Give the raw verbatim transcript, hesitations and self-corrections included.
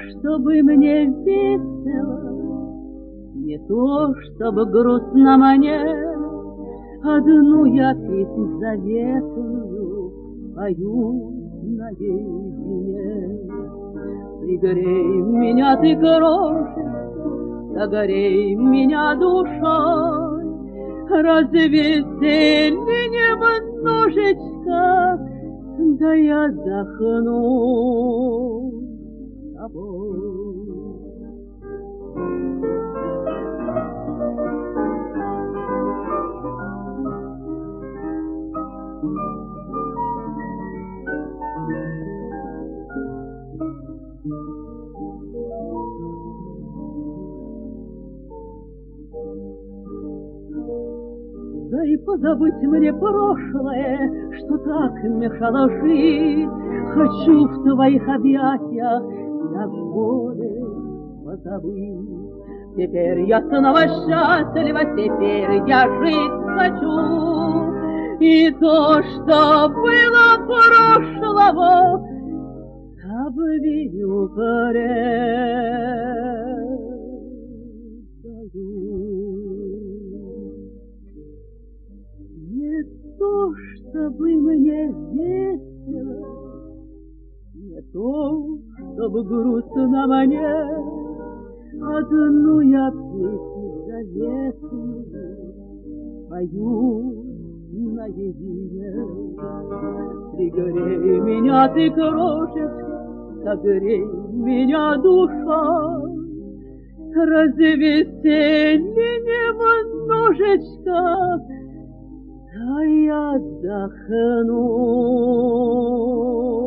чтобы мне весело, не то, чтобы грустно мне. Одну я песнь заветную пою наедине. Пригрей меня ты, крошечка, согрей меня душой, развесели немножечко, да я отдохну с тобой. Да и позабыть мне прошлое, что так мешало жить. Хочу в твоих объятиях я горе позабыть. Теперь я снова счастлива, теперь я жить хочу. И то, что было прошлого, забвению предаю. Не то, чтобы мне весело, не то, чтобы грустно мне. Одну я песню заветную пою наедине. Пригрей меня ты, крошечка, согрей меня душой, развесели немножечко, да я отдохну.